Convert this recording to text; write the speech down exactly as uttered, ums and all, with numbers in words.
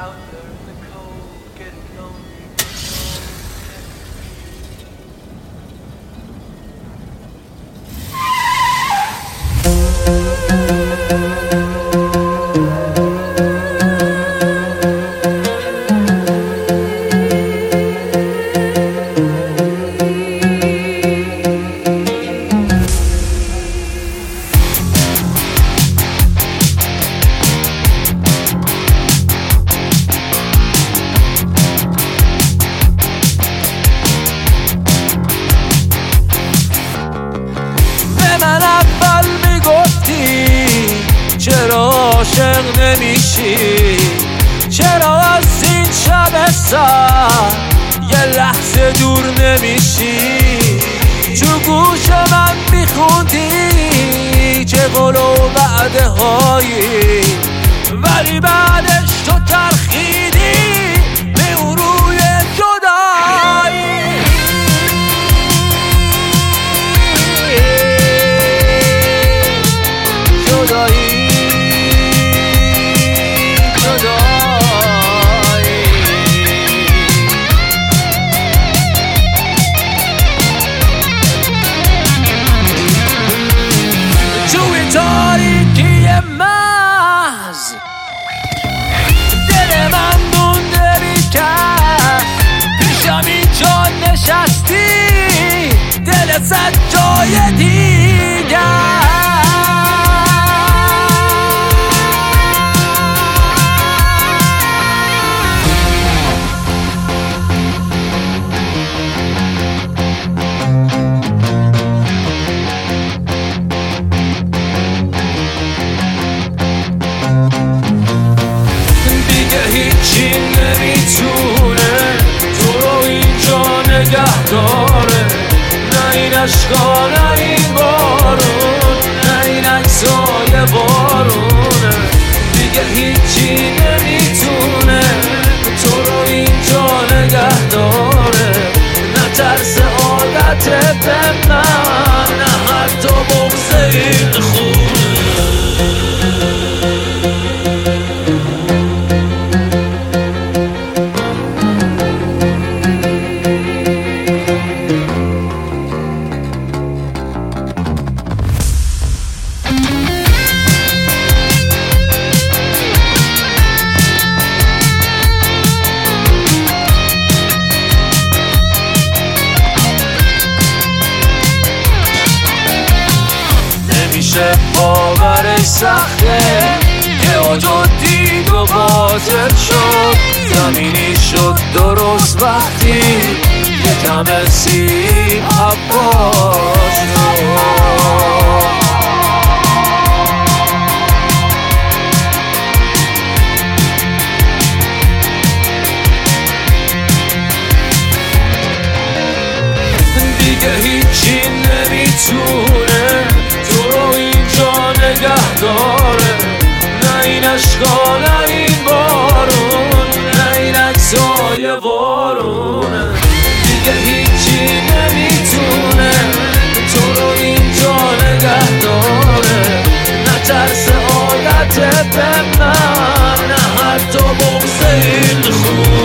چرا عاشق نمیشی؟ چرا از این شب سر یه لحظه دور نمیشی؟ تو گوش من میخوندی چه قول و وعده هایی، ولی بعدش تو ترخیدی به اون روی جدایی. جدایی تاریکی محض دل من مونده بیکر، پیشم اینجا نشستی دل زد جای دیگر. هیچی نمیتونه تو رو اینجا نگه داره، نه این عشقا نه این بارون، نه این عکسای بارونه. دیگه هیچی نمیتونه تو رو اینجا نگه داره، نه ترس عادت به من، نه حتی بغض این خونه. نمیشه باورش سخته که آجا دید و قاطر شد، زمینی شد درست وقتی که کم سیب عباس دیگه هیچی نمیتونه تو رو اینجا نگه داره، نه این عشقا نه این بارون، نه این عکسای وارونه. دیگه هیچی نمیتونه تو رو اینجا نگه داره، نه ترس عادت به من، نه حتی بغض این خون.